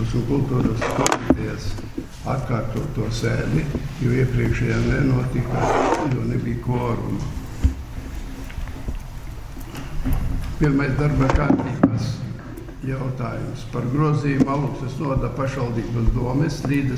izglītības un kultūras komitejas atkārtoto sēdi, jo iepriekšējā nenotika, jo nebija kvoruma. Pirmais darba kārtības jautājums par grozījumu Aluksnes novada pašvaldības domes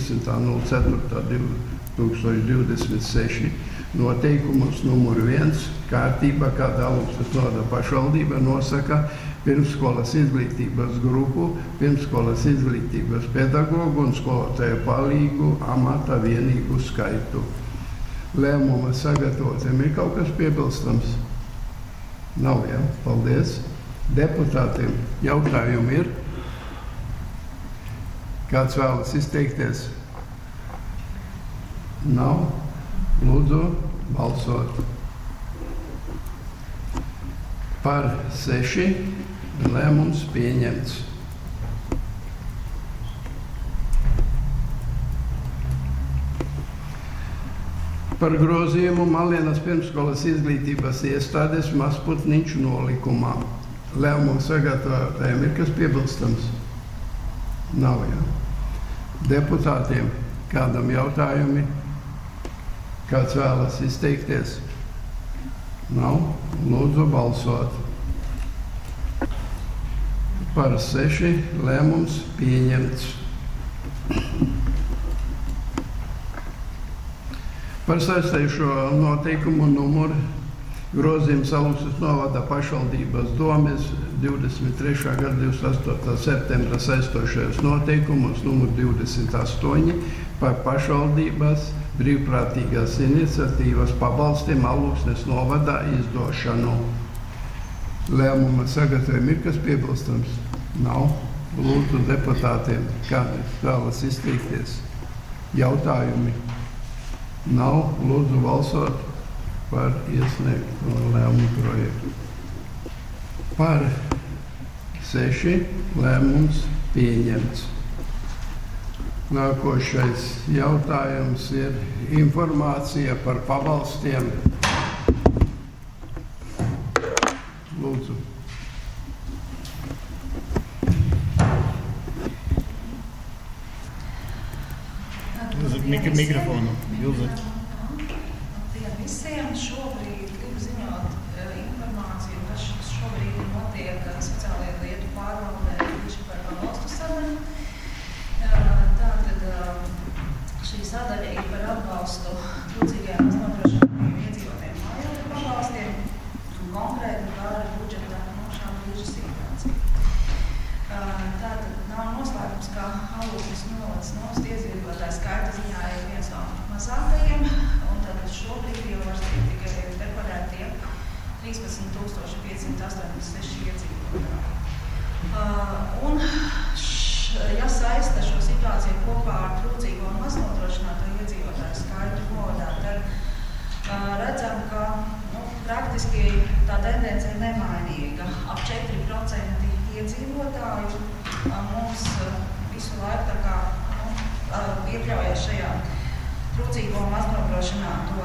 30.04.2026 noteikumus numur 1 kārtībā, kāda Aluksnes novada pašvaldība nosaka pirmsskolas izglītības grupu, pirmsskolas izglītības pedagogu un skolotāju palīgu amata vienību skaitu. Lēmuma sagatavotiem ir kaut kas piebilstams? Nav, jā? Paldies. Deputātiem jautājumi ir? Kāds vēlas izteikties? Nav. Lūdzu, balsot. Par 6 lēmums pieņemts. Par grozījumu Malienas pirmsskolas izglītības iestādes Mazputniņš nolikumā. Lēmumu sagatavotājiem ir kas piebilstams? Nav, jā. Deputātiem kādam jautājumi? Kāds vēlas izteikties? Nav. Lūdzu balsot. Par 6 lēmums pieņemts. Par saistējušo noteikumu numuru grozījums Aluksnes novada pašvaldības domes 23. gada 28. septembra saistošajos noteikumus numur 28 par pašvaldības brīvprātīgās iniciatīvas pabalstiem Aluksnes novadā izdošanu. Lēmuma sagatavojumi ir kas piebilstams? Nav. Lūdzu deputātiem, kādi vēlas izteikties? Jautājumi? Nav. Lūdzu balsot par iesniegto lēmumu projektu. Par 6 lēmums pieņemts. Nākošais jautājums ir informācija par pabalstiem. Lūdzu. Mikrofonu. Ilze. Labdien visiem. Šobrīd gribu ziņot informāciju, kas šobrīd notiek sociālajā lietu pārvaldē tieši par pabalstu sadaļu. Tātad šī sadaļa ir par atbalstu trūcīgajām nodrošinātajiem iedzīvotājiem mājokļu pabalstiem un konkrēti par budžeta šā brīža situāciju. Tātad nav noslēpums, ka Aluksnes novads nost iedzīvotāju skaita ziņā ir viens no mazākajiem, un tātad šobrīd jau var tikai deklarētie 13,586 iedzīvotāji. Un ja saista šo situāciju kopā ar trūcīgo un maznodrošināto iedzīvotāju skaitu novadā, tad redzam, ka praktiski tā tendence ir nemainīga. Ap 4% iedzīvotāju mums visu laiku tā kā iekļaujas šajā trūcīgo un maznodrošināto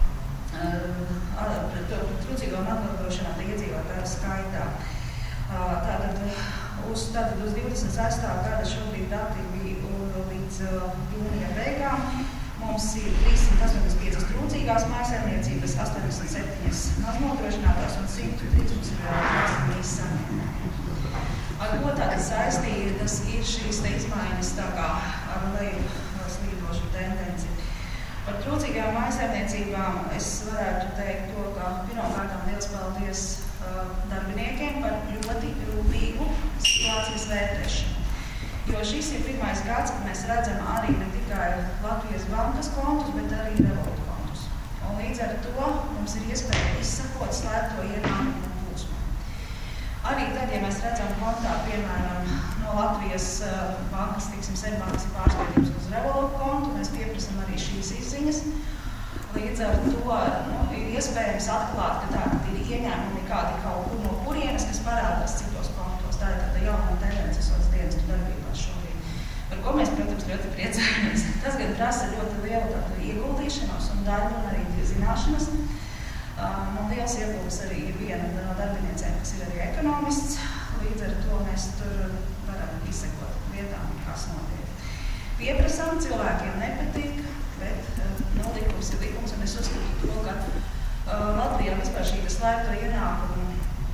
iedzīvotāju skaitā. Tātad uz 26. gada šobrīd dati bija līdz jūnija beigām. Mums ir 385 trūcīgās mājsaimniecības, 87 maznodrošinātās un 113 īstenībā. Ar ko tātad saistītas ir šīs izmaiņas tā kā ar leju slīdošu tendenci? Par trūcīgajām mājsaimniecībām es varētu teikt to, ka pirmkārtām liels paldies darbiniekiem par ļoti rūpīgu situācijas vērtēšanu. Jo šis ir pirmais gads, kad mēs redzam arī ne tikai Latvijas bankas kontus, bet arī Revolut kontus. Un līdz ar to mums ir iespēja izsakot slēpto ienākumu plūsmu. Arī tad, ja mēs redzam kontā, piemēram, no Latvijas bankas, Seibankas ir pārskaitījums uz Revolut kontu, mēs pieprasam arī šīs izziņas. Līdz ar to ir iespējams atklāt, ka tātad ir ieņēmumi kādi kaut kur no kurienes, kas parādās citos kontos. Tā ir tāda jauna tendence sociālās dienestu darbībās šobrīd. Par ko mēs, protams, ļoti priecājamies. Tas gan prasa ļoti lielu tādu ieguldīšanos un darbu un arī zināšanas. Man liels ieguldījums arī ir viena no darbiniecēm, kas ir arī ekonomists. Līdz ar to mēs tur varam izsekot lietām, kas notiek. Pieprasām cilvēkiem nepatīk, bet likums ir likums, un es uzskatu to, ka Latvijā vispār šī slēpto ienākumu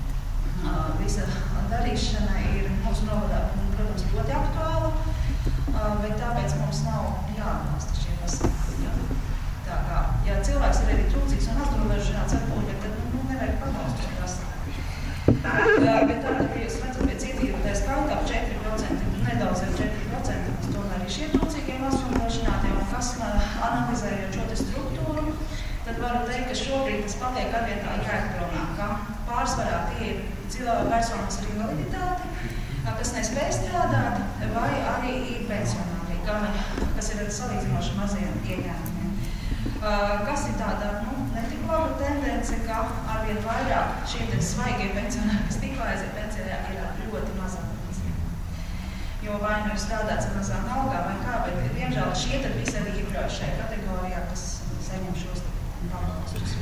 visa darīšana ir mūsu novadā, protams, ļoti aktuāla, bet tāpēc mums nav jāatbalsta šie pasākumi. Tā kā, ja cilvēks ir arī trūcīgs un azdrošināts ar pūļu, tad nevajag pabalstu šo pasākumu. Bet tāda, ka jūs redzat pēc iedzīvotāju skaitā 4%, nedaudz ir 4%, mums tomēr arī šie trūcīgie azdrošinātie, un kas analizējot šo te struktūru, tad varu teikt, ka šobrīd tas paliek arvien tā jēgpilnāk, ka pārsvarā tie ir personas ar invaliditāti, kas nespēj strādāt, vai arī ir pensionāri, kas ir ar salīdzinoši maziem ieņēmumiem. Kas ir tāda, netik laba tendence, ka arvien vairāk šie svaigie pensionāri, kas tikko aiziet pensijā, ir ar ļoti mazām izņēmumiem. Jo vai nu ir strādāts ar mazām algām vai kā, bet diemžēl šie tad visi arī iekļauj šajā kategorijā, kas saņem šos pabalstus.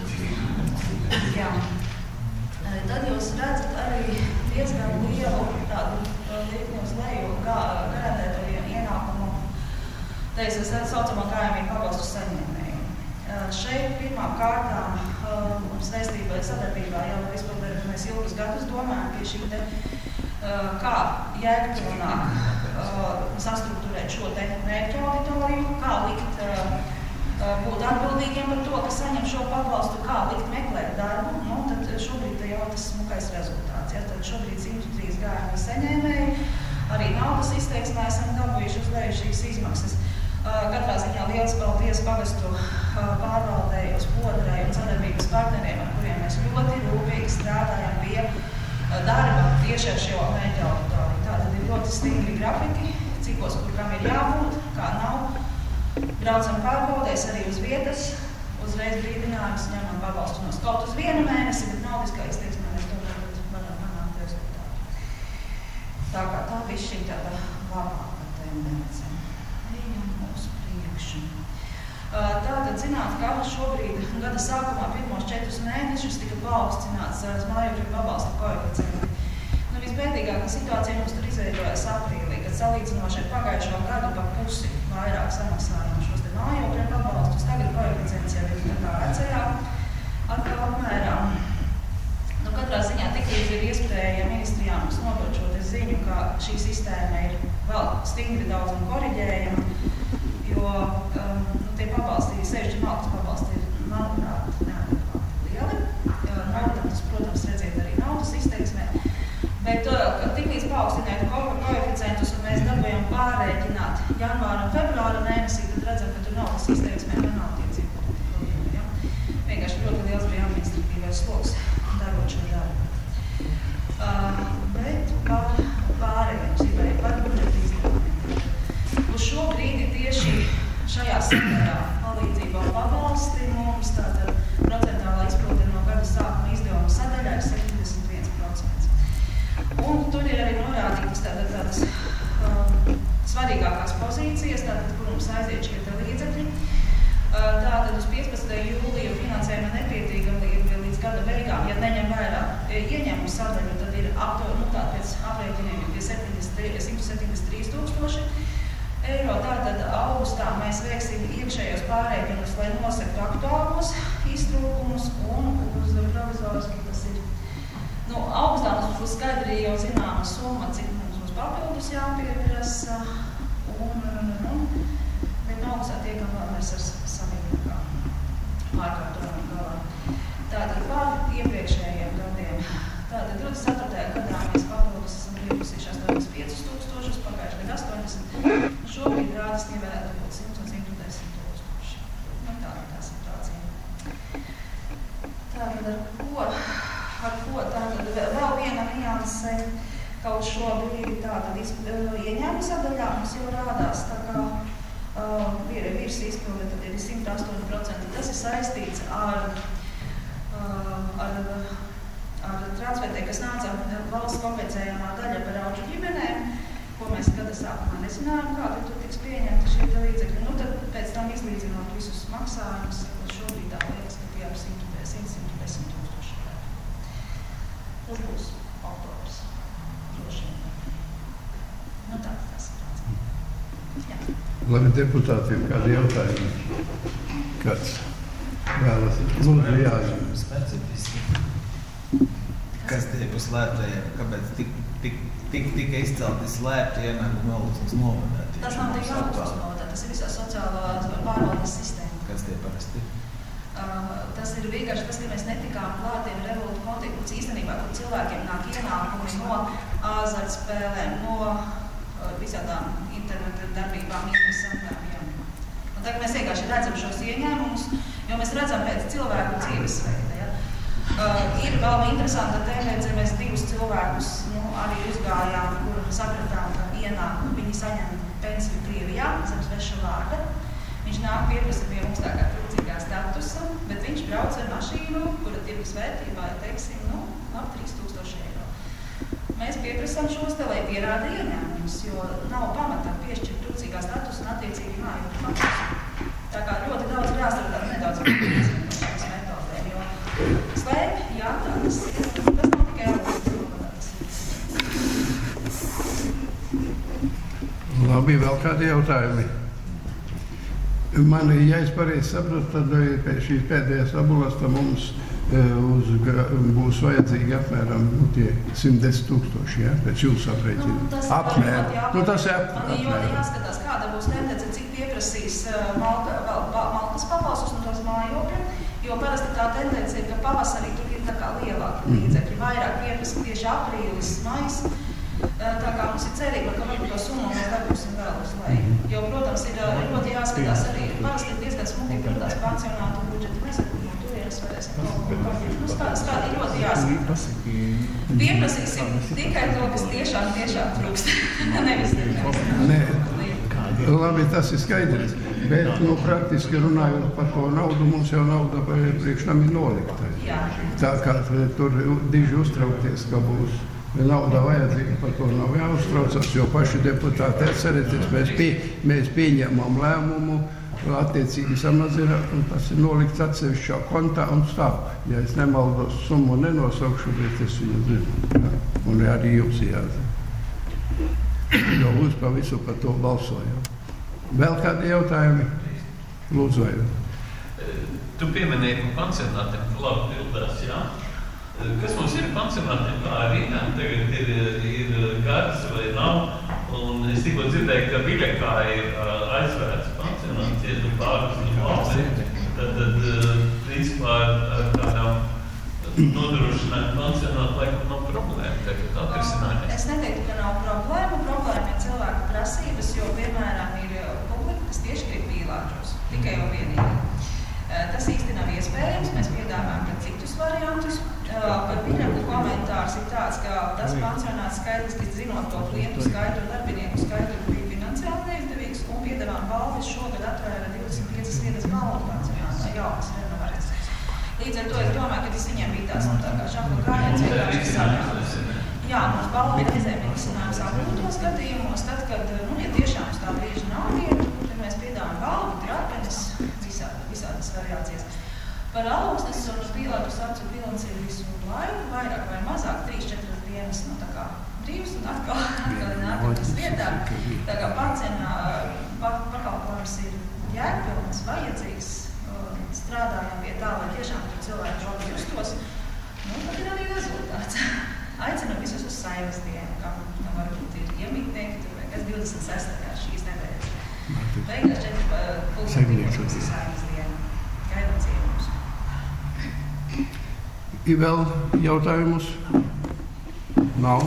Jā. Tad jūs redzat arī diezgan lielu tādu liekni uz leju garantēto ienākumu, teicis, saucamā gājumību pabalstu saņēmēju. Šeit pirmām kārtām mums sadarbībā jau vispār mēs ilgus gadus domājam pie šī te, kā jēgpilnāk sastruktūrēt šo te mērķu auditoriju, kā likt būt atbildīgiem par to, ka saņem šo pabalstu, kā likt meklēt darbu, tad šobrīd jau tas smukais rezultāts. Ja? Tad šobrīd 103 gājumi saņēmēji, arī naudas izteiksmē esam dabūjuši uz leju šīs izmaksas. Katrā ziņā liels paldies pagastu pārvaldēji uz Podrai un sadarbības partneriem, ar kuriem mēs ļoti rūpīgi strādājam pie darba tieši ar šo mērķu auditoriju. Tātad ir ļoti stingri grafiki, cikos, kur kam ir jābūt, kā nav. Braucam pārbaudēs arī uz vietas, uzreiz brīdinājums, ņemam pabalstu no kaut uz 1 mēnesi, bet naudiskā izteiksmē mēs tomēr varam panākt rezultātu. Tā kā tā bišķiņ tāda labāka tendence. Tātad zināt, ka šobrīd gada sākumā pirmos 4 mēnešus tika paaugstināts mājokļu pabalsta koeficienti. Visbēdīgākā situācija mums tur izveidojās aprīlī, kad salīdzinoši ar pagājušo gadu pa pusi vairāk samaksājām šos te mājokļu pabalstus. Tagad koeficients jau ir tā vecajā atkal apmērā. Katrā ziņā tiklīdz ir iespēja ministrijām mums nodot šo te ziņu, ka šī sistēma ir vēl stingri daudz un koriģējama, jo tie pabalsti, sevišķi malkas pabalsti, ir, manuprāt, neadekvāti lieli. Tas, protams, redziet arī naudas izteiksmē. Bet tiklīdz paaugstināt koeficientus un mēs dabējam pārrēķināt janvāra un februāra mēnesī, tad redzam, ka tur naudas izteiksmē nav tie cipari. Ja? Vienkārši ļoti liels bija administratīvais sloks darot šo darbu. Bet par pārējiem zibai, par budžeta izdevumiem. Uz šo brīdi tieši šajā sakarā palīdzība un pabalsti mums tātad procentālā izpilde no gada sākuma izdevuma sadaļā ir 71%. Un tur ir arī norādītas tādas svarīgākās pozīcijas, kur mums aiziet šie līdzekļi. Tātad uz 15. jūliju finansējuma nepietīgama līdz gada beigām, ja neņem vērā ieņēmumu sadaļu, tad ir pēc aprēķiniem pie 173 000 eiro. Tātad augustā mēs veiksim iekšējos pārēķinus, lai nosektu aktuālos iztrūkumus un uz provizoriski tas ir. Augustā mums būs skaidri jau zināma summa, cik mums papildus jāpieprasa, bet augustā tiekam vēl mēs ar saviem ārkārtojumiem galā. Tātad par iepriekšējiem gadiem. Tātad 24. gadā mēs papildus esam pieprasījuši 85 000, pagājuši gadu 80. Šobrīd rādas nevarētu būt 100 un 110 000. Tāda tā situācija. Tātad ar ko tātad vēl viena nianse kaut šo brīdi tātad ieņēmuma sadaļā mums jau rādās, tā kā virs izpilde, tad ir 108%. Tas ir saistīts ar transfertē, kas nāca valsts kompensējumā daļa par auģu ģimenēm, ko mēs gada sākumā nezinājām, kādi tur tiks pieņemti šie līdzekļi. Tad pēc tam izlīdzinot visus maksājumus, šobrīd tā liekas, ka tie ap 110 000. Tas būs oktobrs. Droši vien. Tā situācija. Labi, deputātiem kādi jautājumi? Kāds vēlas? Lūdzu, jāzina. Specifiski. Kas tiek uz slēptajiem? Kāpēc tika izcelti slēpti ienākumu nolūksnes novadēti? Tas nav tik nolūksnes novadēti, tas ir visā sociālā pārvaldes sistēma. Kas tie parasti? Tas ir vienkārši tas, ka mēs netikām klātiem revolūtu konteksts īstenībā, kur cilvēkiem nāk ienākumi no azartspēlēm, no visādām interneta darbībām, interesantām. Un tagad mēs vienkārši redzam šos ieņēmumus, jo mēs redzam pēc cilvēku dzīvesveida. Ja? Ir vēl interesanta tendence, mēs 2 cilvēkus arī uzgājām, kur sapratām, ka ienākumu viņi saņem pensiju Krievijā, zem sveša vārda. Viņš nāk pieprasa pie mums tā kā trūcīgā statusa, bet viņš brauc ar mašīnu, kura tirgus vērtībā ir, teiksim, ap 3000 eiro. Mēs pieprasām šos te, lai pierāda ieņēmumus, jo nav pamata piešķirt trūcīgā statusa un attiecīgi mājokļu maksu. Tā kā ļoti daudz ir jāstrādāt nedaudz ar šīs metodēm, jo slēpj, jā, tā tas nav tikai jābūt. Labi, vēl kādi jautājumi? Man, ja es pareizi saprotu, tad pēc šīs pēdējās tabulas mums būs vajadzīgi apmēram 110 000, ja? Pēc jūsu aprēķina. Apmēram. Tas ir apmēram. Man ļoti jāskatās, kāda būs tendence, cik pieprasīs Maltas pabalstus un tos mājokļu, jo parasti tā tendence ir, ka pavasarī tur ir tā kā lielāki līdzekļi, vairāk pieprasa tieši aprīlis, mais. Tā kā mums ir cerība, ka varbūt to summu mēs dabūsim vēl uz leju. Jo, protams, ir ļoti jāskatās arī, parasti ir diezgan smuki protās pansionātu budžeti. Nesaku, no turienes varēsim kaut ko kādi ļoti jāskatās. Pieprasīsim tikai to, kas tiešām trūkst. Nevis Nē. Labi, tas ir skaidrs. Bet, praktiski runājot par to naudu, mums jau nauda priekš tam ir nolikta. Tā kā tur diži uztraukties, ka būs nauda vajadzīga, par to nav jāuztraucas, jo paši deputāti atcerieties, mēs pieņemam lēmumu, attiecīgi samazināt, un tas ir nolikts atsevišķā kontā un stāv. Ja es nemaldos, summu nenosaukšu, bet es viņu zinu. Ja? Un arī jūs jāzina. Jo jūs pa visu par to balsojam. Vēl kādi jautājumi? Lūdzu, vai? Tu pieminēji par pansionātiem, labi pildās, jā? Kas mums ir pansionātiem? Kā arī tagad ir gads vai nav? Un es tikko dzirdēju, ka Viļakā ir aizvērts pansionāts, pāris no valsts. Tad principā ar kādām nodrošināt pansionātu laikam nav problēma. Tagad atrisinājums. Es neteiktu, ka nav problēma. Problēma ir cilvēku prasības, jo, piemēram, ir publika, kas tieši grib pīlāžos. Tikai jau vienīgi. Tas īsti nav iespējams. Mēs piedāvājam citus variantus. Par Viļaku komentārs ir tāds, ka tas pansionāts skaidriski, zinot to klientu skaitu un darbinieku skaitu, bija finansiāli neizdevīgs, un piedāvājam balvis šogad atvēra 25 vietas balvu pansionātā jaunas renovācijas. Līdz ar to es domāju, ka tas viņiem bija tāds, tā kā šāpa gājiens vienkārši sarjās. Jā, mums balvi reizēm ir izcinājums apgūtos gadījumos, tad, kad, ja tiešām uz tā brīža nav vietu, tad mēs piedāvājam balvu, trapenes, visādas variācijas. Par alūksnes un pīlātu saucu pilns ir visu laiku, vairāk vai mazāk, 3-4 dienas, tā kā brīvs un atkal nākamās vietā. Tā kā pakalpojums ir jēgpilns, vajadzīgs, strādājam pie tā, lai tiešām tur cilvēki labi justos. Tad ir arī rezultāts. Aicinu visus uz Saeimas dienu, kam varbūt ir iemitnieki, kas 26. šīs nedēļas. Beigās 4:30 Saeimas dienu. Gaidām ciemumus. Ir vēl jautājumus? Nav?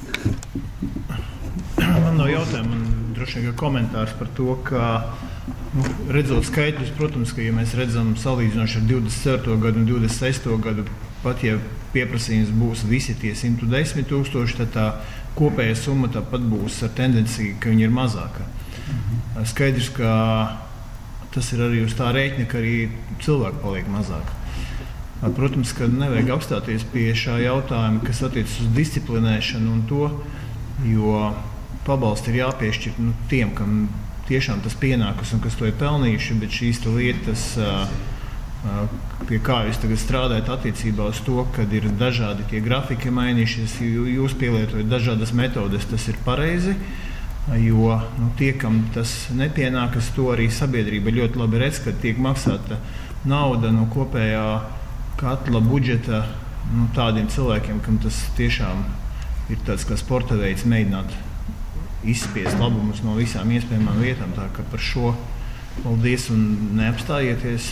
Man nav jautājumu, man droši vien komentārs par to, ka redzot skaitļus, protams, ka ja mēs redzam salīdzinoši ar 24. gadu un 26. gadu, pat ja pieprasījums būs visi tie 110 000, tad tā kopējā summa tāpat būs ar tendenciju, ka viņi ir mazāka. Skaidrs, ka tas ir arī uz tā rēķina, ka arī cilvēku paliek mazāk. Protams, ka nevajag apstāties pie šā jautājuma, kas attiecas uz disciplinēšanu un to, jo pabalsti ir jāpiešķir tiem, kam tiešām tas pienākas un kas to ir pelnījuši, bet šīs lietas, pie kā jūs tagad strādājat attiecībā uz to, kad ir dažādi tie grafiki mainījušies, jūs pielietojat dažādas metodes, tas ir pareizi. Jo tie, kam tas nepienākas, to arī sabiedrība ļoti labi redz, kad tiek maksāta nauda no kopējā katla budžeta tādiem cilvēkiem, kam tas tiešām ir tāds kā sporta veids, mēģināt izspiest labumus no visām iespējamām vietām. Tā kā par šo paldies un neapstājieties.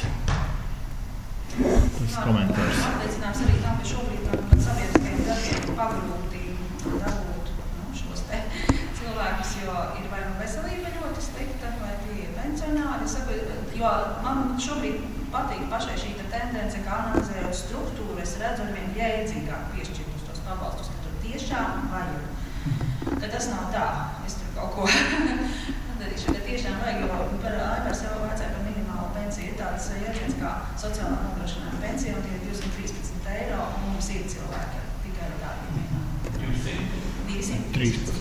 Tas komentārs. Apliecināms arī tam, ka šobrīd sabiedriskajiem darbiem pagrūti dabūt šos te cilvēkus, jo ir vai veselība ļoti slikta, vai tie ir pensionāri. Jo man šobrīd patīk pašai šī tendence, kā analizējot struktūru, es redzu arvien jēdzīgāk piešķirt uz tos pabalstus, ka tur tiešām vajag. Ka tas nav tā, es tur kaut ko darīšu, ka tiešām vajag, jo par Aivars jau vajadzēja par minimālo pensiju. Ir tāds jēdziens kā sociālā nodrošinājuma pensija, un tie ir 213 eiro, un mums ir cilvēki tikai ar tādiem 213.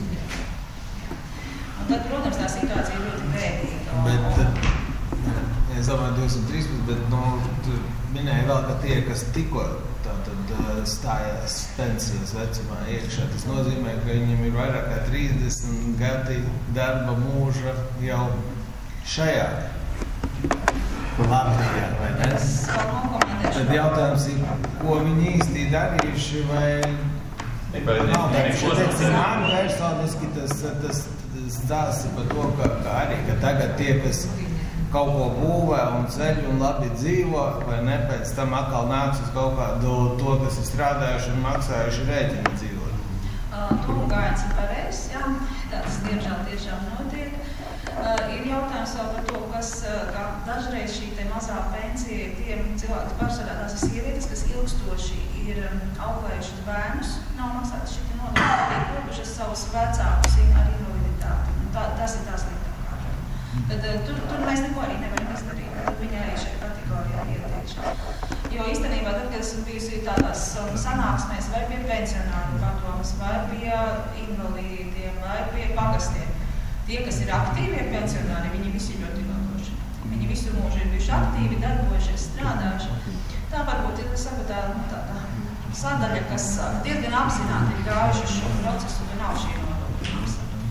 Un tad, protams, tā situācija ir ļoti bēdīga. Bet, es domāju, 213, bet tu minēji vēl, ka tie, kas tikko stājās pensijas vecumā iekšā, tas nozīmē, ka viņam ir vairāk kā 30 gadi darba mūža jau šajā Latvijā, vai ne? Tad jautājums ir, ko viņi īsti darījuši, vai nav teiksim, man personiski tas stāsti par to, ka arī, ka tagad tie, kas kaut ko būvē un ceļ un labi dzīvo, vai ne, pēc tam atkal nāks uz kaut kādu to, kas ir strādājuši un maksājuši rēķinu dzīvot. Turgājums ir pareizs, jā, tāds diemžēl tiešām notiek. Ir jautājums vēl par to, ka dažreiz šī te mazā pensija tiem cilvēki pārsvarā tās ir sievietes, kas ilgstoši ir auklējušas bērnus, nav maksātas šī te nodokļi, tiek kopušas savus vecākus ar invaliditāti. Tas ir tās lietā. Tad tur mēs neko arī nevaram izdarīt. Viņa arī šajā kategorijā ietiekšu. Jo īstenībā, tad, kad esmu bijusi tādās sanāksmēs vai pie pensionāru padomas, vai pie invalīdiem, vai pie pagastiem, tie, kas ir aktīvie pensionāri, viņi visi ļoti ilgoši. Viņi visu mūžu ir bijuši aktīvi, darbojušies, strādājuši. Tā varbūt ir tāda sadaļa, kas diezgan apzināti ir gājuši šo procesu, un nav šī nodokļa.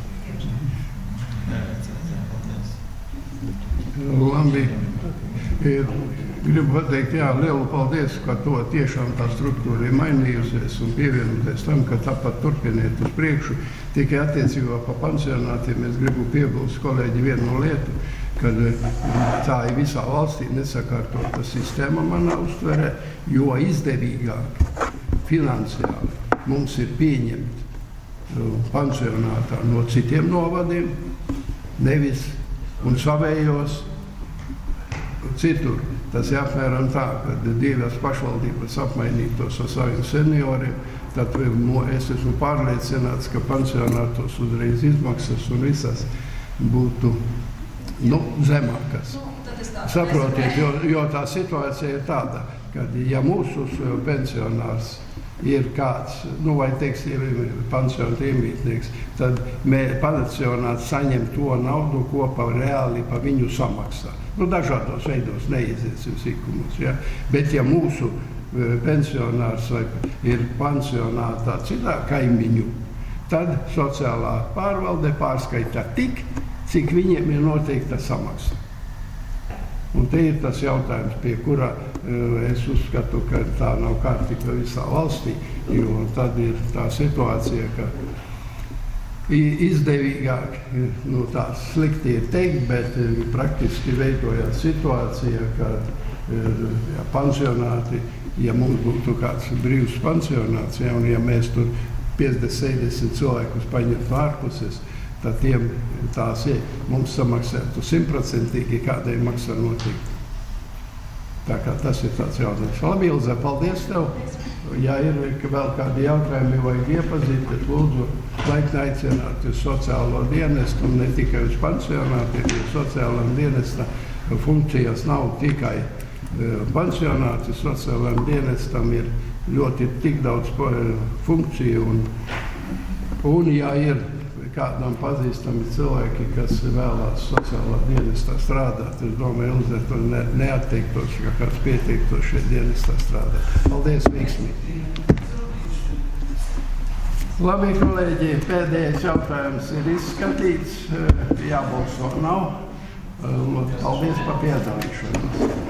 Labi. Gribu pateikt, jā, lielu paldies, ka to tiešām tā struktūra ir mainījusies un pievienoties tam, ka tāpat turpiniet uz priekšu. Tikai attiecībā pa pensionātiem es gribu piebilst kolēģi vienu lietu, kad tā ir visā valstī nesakārtota sistēma manā uztverē, jo izdevīgāk finansiāli mums ir pieņemt pensionātā no citiem novadiem, nevis un savējos citur. Tas ir apmēram tā, ka divas pašvaldības apmainītos ar saviem senioriem, tad es esmu pārliecināts, ka pensionātos uzreiz izmaksas un visas būtu zemākas. Saprotiet, jo tā situācija ir tāda, ka ja mūsu pensionārs ir kāds, vai teiksim, pensionāta iemītnieks, tad pensionāts saņem to naudu, ko reāli pa viņu samaksā. Dažādos veidos neiziesim sīkumus, ja? Bet ja mūsu pensionārs ir pensionātā citā kaimiņu, tad sociālā pārvalde pārskaitā tik, cik viņiem ir noteikta samaksa. Un te ir tas jautājums, pie kura es uzskatu, ka tā nav kārtība visā valstī, jo tad ir tā situācija, ka izdevīgāk, tā slikti ir teikt, bet praktiski veidojās situācija, ka pensionāti, ja mums būtu kāds brīvs pensionāts, un ja mēs tur 50-60 cilvēkus paņemtu ārpuses, tad tiem tās mums samaksētu 100%, kādai maksā notikt. Tā kā tas ir tāds jautājums. Labi, Ilze, paldies tev. Ja ir vēl kādi jautājumi vajag iepazīt, tad lūdzu laipni aicināt uz sociālo dienestu, un ne tikai uz pensionātiem, jo sociālām dienesta funkcijas nav tikai pensionāti. Sociālām dienestam ir ļoti tik daudz funkciju, un ja ir kādam pazīstami cilvēki, kas vēlās sociālā dienestā strādāt. Es domāju, Ilze, to neatteiktos, ka kāds pieteiktos šeit dienestā strādāt. Paldies, veiksmīgi! Labi, kolēģi, pēdējais jautājums ir izskatīts, jābalso nav. Paldies par piedalīšanos.